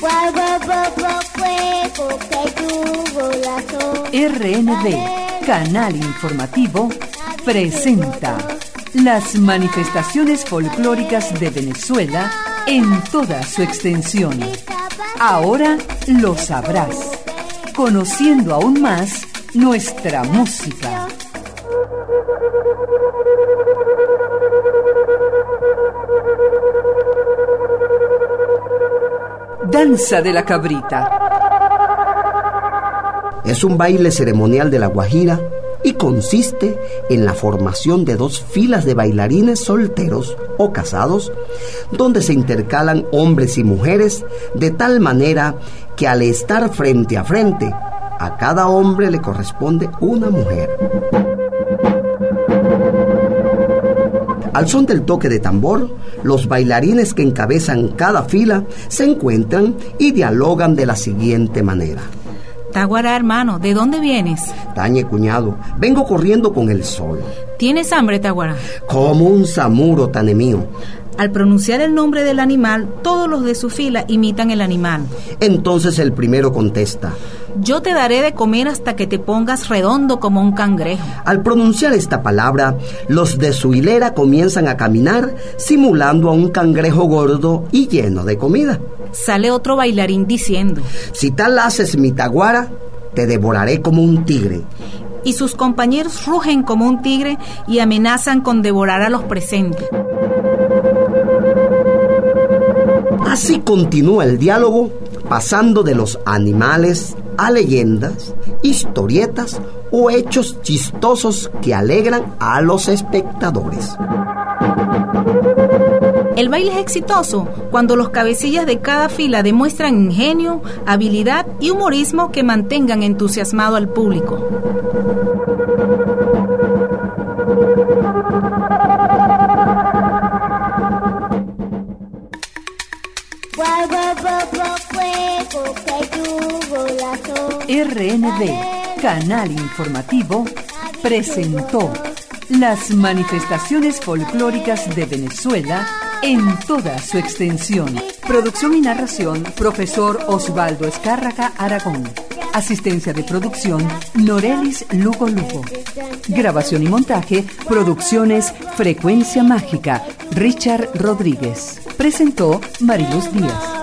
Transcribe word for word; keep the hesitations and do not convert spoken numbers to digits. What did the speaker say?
R N D, Canal Informativo, presenta las manifestaciones folclóricas de Venezuela en toda su extensión. Ahora lo sabrás, conociendo aún más nuestra música. Danza de la Cabrita. Es un baile ceremonial de La Guajira y consiste en la formación de dos filas de bailarines solteros o casados, donde se intercalan hombres y mujeres de tal manera que al estar frente a frente, a cada hombre le corresponde una mujer. Al son del toque de tambor, los bailarines que encabezan cada fila se encuentran y dialogan de la siguiente manera. Taguará, hermano, ¿de dónde vienes? Tañe, cuñado, vengo corriendo con el sol. ¿Tienes hambre, Taguará? Como un samuro, tane mío. Al pronunciar el nombre del animal, todos los de su fila imitan el animal. Entonces el primero contesta: yo te daré de comer hasta que te pongas redondo como un cangrejo. Al pronunciar esta palabra, los de su hilera comienzan a caminar simulando a un cangrejo gordo y lleno de comida. Sale otro bailarín diciendo: si tal haces mi taguara, te devoraré como un tigre. Y sus compañeros rugen como un tigre y amenazan con devorar a los presentes. Así continúa el diálogo, pasando de los animales a leyendas, historietas o hechos chistosos que alegran a los espectadores. El baile es exitoso cuando los cabecillas de cada fila demuestran ingenio, habilidad y humorismo que mantengan entusiasmado al público. R N D, Canal Informativo, presentó las manifestaciones folclóricas de Venezuela en toda su extensión. Producción y narración, profesor Osvaldo Escárraga Aragón. Asistencia de producción, Norelis Lugo Lugo. Grabación y montaje, Producciones Frecuencia Mágica, Richard Rodríguez. Presentó Mariluz Díaz.